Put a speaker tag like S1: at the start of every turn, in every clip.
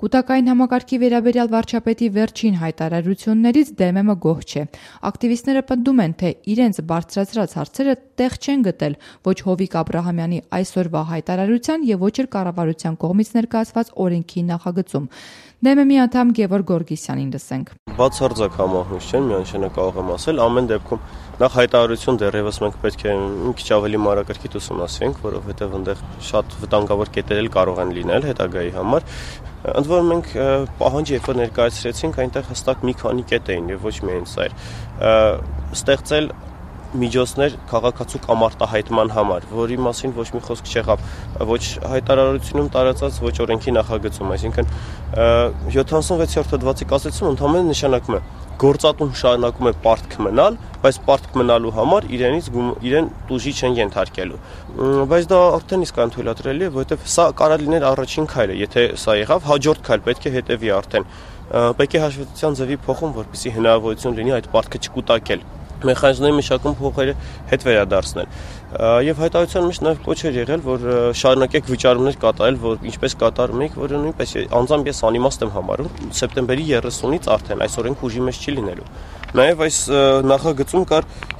S1: Կուտակային համակարգի վերաբերյալ վարչապետի վերջին հայտարարություններից ԴՄՄ գոհ չէ։ Ակտիվիստները պնդում են, թե իրենց բարձրացրած հարցերը տեղ չեն գտել ոչ Հովիկ Աբրահամյանի այսօրվա հայտարարության եւ ոչ էլ կառավարության կողմից ներկայացված օրենքի նախագծում։ ԴՄՄ-ի անդամ Գևորգ Գորգիսյանին լսենք։
S2: Բացարձակ համահունչ չեն, միանշանակ կարող եմ ասել, ամեն դեպքում նախ հայտարարություն դեռևս մենք պետք է մի քիչ ավելի մանրակրկիտ ուսումնասիրենք, որովհետև այնտեղ շատ վտանգավոր կետեր էլ կարող են լինել հետագայի համար։ Ընդ որում մենք պահանջ երբ որ ներկայացրեցինք, այնտեղ հստակ մի քանի կետ էին եւ ոչ միայն սա էր։ Ստեղծել միջոցներ քաղաքացու կամ արտահայտման համար, որի մասին ոչ մի խոսք չեղավ, ոչ հայտարարությունում տարածած, ոչ օրենքի նախագծում, այսինքն 76-րդ հոդվածի կասեցում ընդհանրապես նշանակում է գործատուն շարունակում է պարտք մնալ, բայց պարտք մնալու համար իրեն տուժի չեն ենթարկելու։ Բայց դա արդեն իսկ անթույլատրելի է, որովհետև սա կարող լիներ առաջին քայլը, եթե սա եղավ, հաջորդ քայլ պետք է հետևի արդեն։ Պետք է հաշվետվության ձևի փոխում, որպեսզի հնարավորություն լինի այդ պարտքը չկուտակել։ Մեխանիզմների մշակում փոխերը հետ վերադարձնել։ Եվ հայտարարության մեջ նաև կոչ էր եղել, որ շարունակեք վճարումներ կատարել, որ ինչպես կատարում եք, որը նույնպես անձամբ ես անիմաստ եմ համարում, սեպտեմբերի 30-ից արդեն այս օրենք ուժի մեջ չի լինելու։ Նաև այս նախագծում կար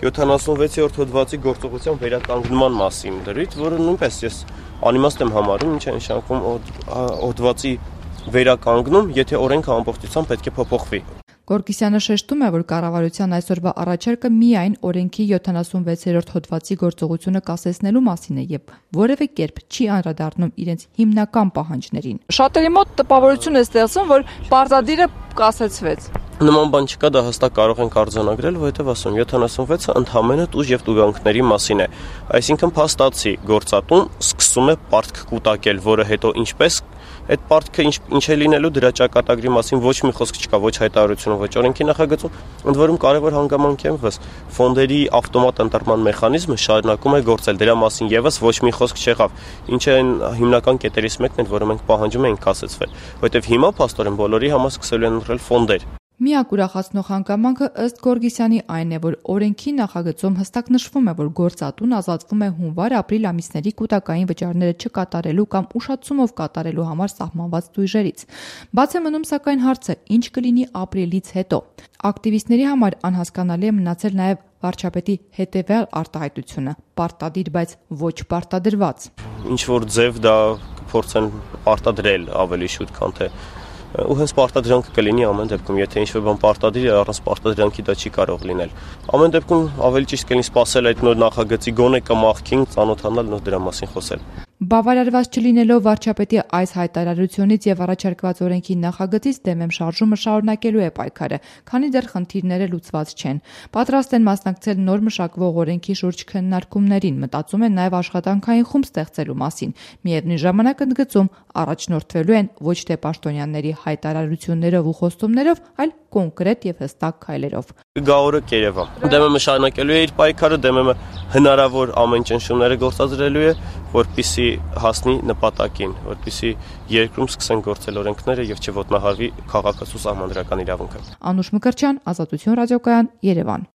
S2: 76-րդ հոդվածի գործողության վերականգնման մասին դրույթ, որը նույնպես ես անիմաստ եմ համարում, ինչ է նշանակում հոդվածի վերականգնում, եթե օրենքը ամբողջությամբ պետք է փոփոխվի։
S1: Գորգիսյանը շեշտում է, որ կառավարության այսօրվա առաջարկը միայն օրենքի 76-րդ հոդվածի գործողությունը կասեցնելու մասին է եւ որևէ կերպ չի անդրադառնում իրենց հիմնական պահանջներին։
S3: Շատերի մոտ տպավորություն է ստեղծում, որ պարտադիրը կասեցվեց։
S2: Նման բան չկա, դա հստակ կարող ենք արձանագրել, որովհետև ասում 76-ը ընդհանրապես տուժ եւ տուգանքների մասին է։ Այսինքն փաստացի գործատուն սկսում է պարտք կուտակել, որը հետո ինչպես այդ պարտքը ինչ է լինելու դրա ճակատագրի մասին ոչ մի խոսք չկա, ոչ հայտարարությունում, ոչ օրենքի նախագծում, ընդ որում կարևոր հանգամանք է ըստ ֆոնդերի ավտոմատ ընտրման մեխանիզմը շարունակում է գործել, դրա մասին եւս ոչ մի խոսք չեղավ, ինչը այն հիմնական կետերից մեկն էր, որը մենք պահանջում էինք կասեցվել, որովհետև հիմա փաստորեն բոլորի համար սկսելու են ընտրել ֆոնդեր։
S1: Միակ ուրախացնող հանգամանքը ըստ Գորգիսյանի այն է, որ օրենքի նախագծում հստակ նշվում է, որ գործատուն ազատվում է հունվար-ապրիլ ամիսների կուտակային վճարները չկատարելու կամ ուշացումով կատարելու համար սահմանված տույժերից։ Բաց է մնում սակայն հարցը, ինչ կլինի ապրիլից հետո։ Ակտիվիստների համար անհասկանալի է մնացել նաև վարչապետի հետևյալ արտահայտությունը՝ պարտադիր, բայց ոչ պարտադրված։
S2: Ինչ որ ձև դա կփորձեն պարտադրել ավելի շուտ, քան թե ու հենց պարտադրանքը կլինի ամեն դեպքում, եթե ինչ-որ բան պարտադիր է, առանց պարտադրանքի դա չի կարող լինել։ Ամեն դեպքում ավելի ճիշտ կլինի սպասել այդ նոր նախագծի գոնե կմախքին ծանոթանալ նոր դրա մասին խոսել։
S1: Բավարարված չլինելով վարչապետի այս հայտարարությունից եւ առաջարկված օրենքի նախագծից ԴՄՄ շարժումը շարունակելու է պայքարը, քանի դեռ խնդիրները լուծված չեն։ Պատրաստ են մասնակցել նոր մշակվող օրենքի շուրջ քննարկումներին, մտածում են նաեւ աշխատանքային խումբ ստեղծելու մասին։ Միևնույն ժամանակ ընդգծում առաջնորդվելու են ոչ թե պաշտոնյաների հայտարարություններով ու խոստումներով, այլ կոնկրետ եւ հստակ քայլերով։
S2: Գա օրը կերևա։ ԴՄՄ շարունակելու է իր պայքարը, ԴՄՄ հնարավոր ամեն ճնշումները գործադրելու է, որպեսզի հասնի նպատակին, որպեսզի երկրում սկսեն գործել օրենքները եւ չոտնահարվի քաղաքացու սահմանադրական իրավունքը։
S1: Անուշ Մկրտչյան, Ազատություն ռադիոկայան, Երևան։